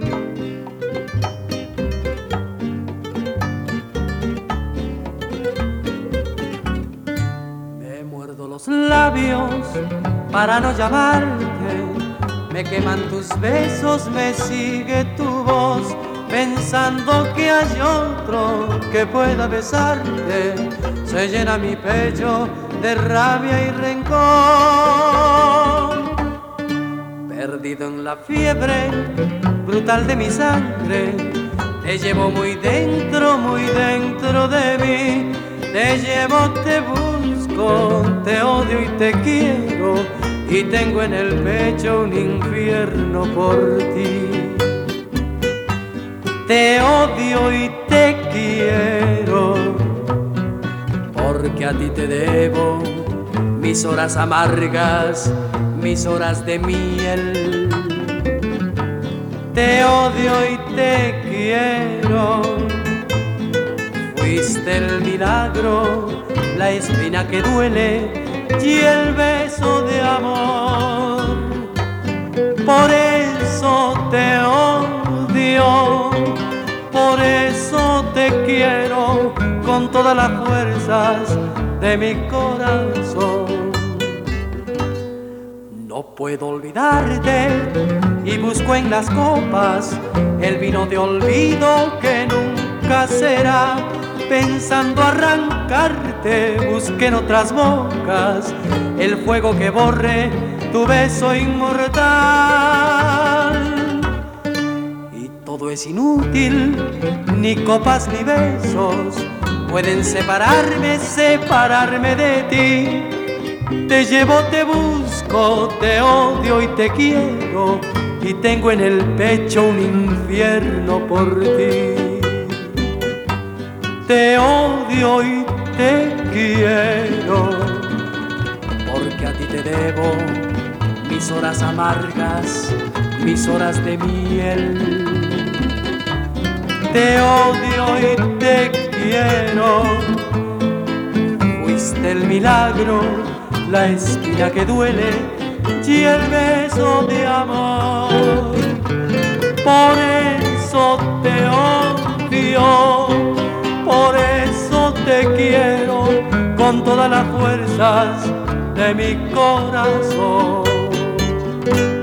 Me muerdo los labios para no llamarte, me queman tus besos, me sigue tu voz, pensando que hay otro que pueda besarte. Se llena mi pecho de rabia y rencor. Perdido en la fiebre brutal de mi sangre, te llevo muy dentro de mí. Te llevo, te busco, te odio y te quiero, y tengo en el pecho un infierno por ti. Te odio y te quiero, porque a ti te debo mis horas amargas, mis horas de miel. Te odio y te quiero, fuiste el milagro, la espina que duele y el beso de amor. Por eso te odio, por eso te quiero con todas las fuerzas de mi corazón. No puedo olvidarte y busco en las copas el vino de olvido que nunca será. Pensando arrancarte, busqué en otras bocas el fuego que borre tu beso inmortal. Y todo es inútil, ni copas ni besos pueden separarme de ti. Te llevo, te busco, te odio y te quiero, y tengo en el pecho un infierno por ti. Te odio y te quiero, porque a ti te debo mis horas amargas, mis horas de miel. Te odio y te quiero, fuiste el milagro, la espina que duele y el beso de amor. Por eso te odio, por eso te quiero con todas las fuerzas de mi corazón.